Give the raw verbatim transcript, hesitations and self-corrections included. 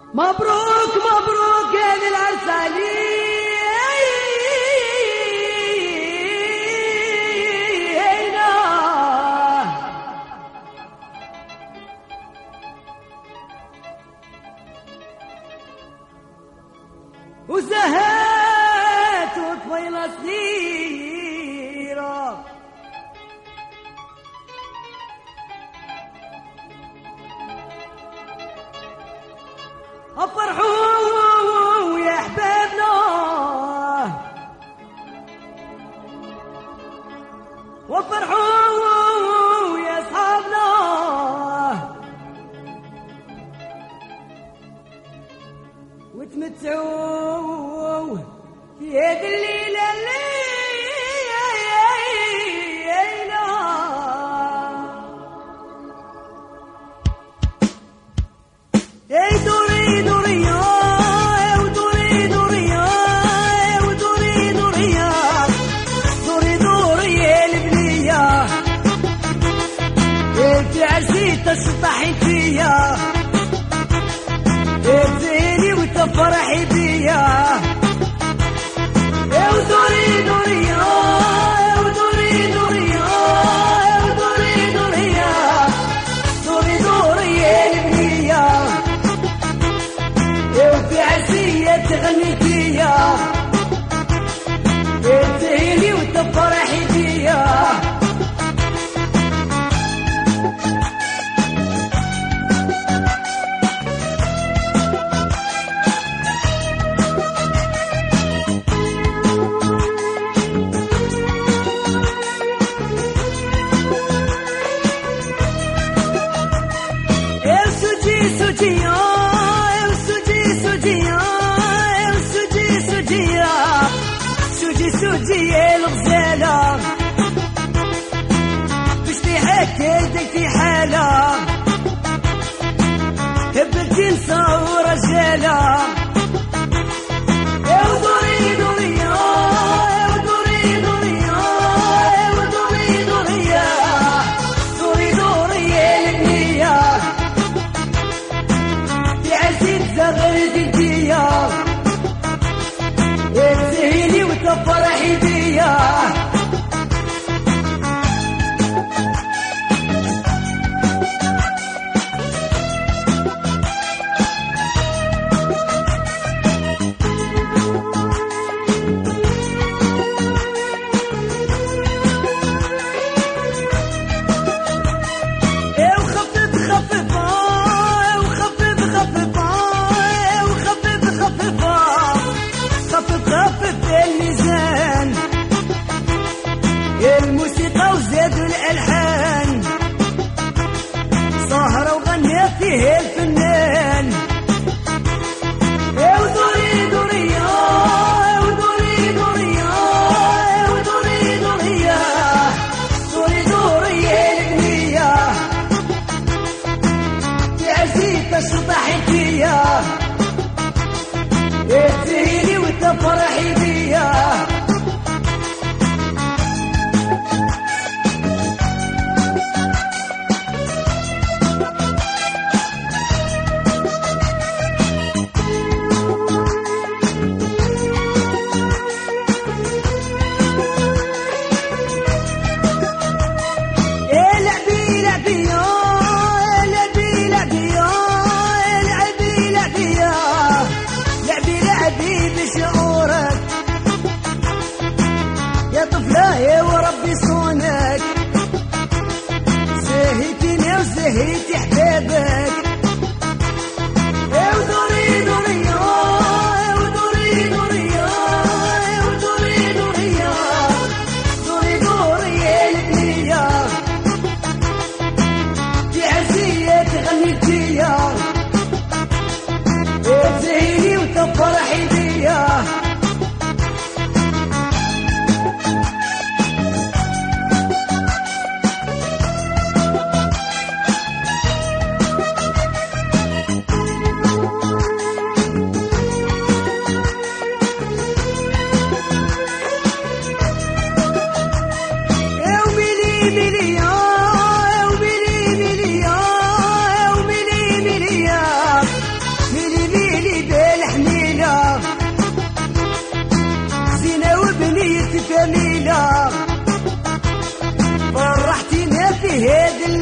مبروك مبروك يا ذي العرس علينا وزهات وطويلة صغيرة افرحوا يا احبابنا وافرحوا يا اصحابنا وتمتعوا في هذه الليله تشطحي فيا تزيني وتفرحي بيا ودوري دوري يا ودوري دوري يا ودوري دوري يا دوري دوري يا البنية وفي عزية تغني فيا تزيني وتفرحي بيا سوجي الغزالة باش تحكي يدك في حالة هبلتي نسا ورجالة ودوري دوري يا ودوري دوري يا ودوري دوري يا دوري دوري يا البنية في عزيز زغرتي انتيا تزهيني وتفرحي بيا وخفف خفف وخفف خفف وخفف خفف خفف خفف الميزان هيدي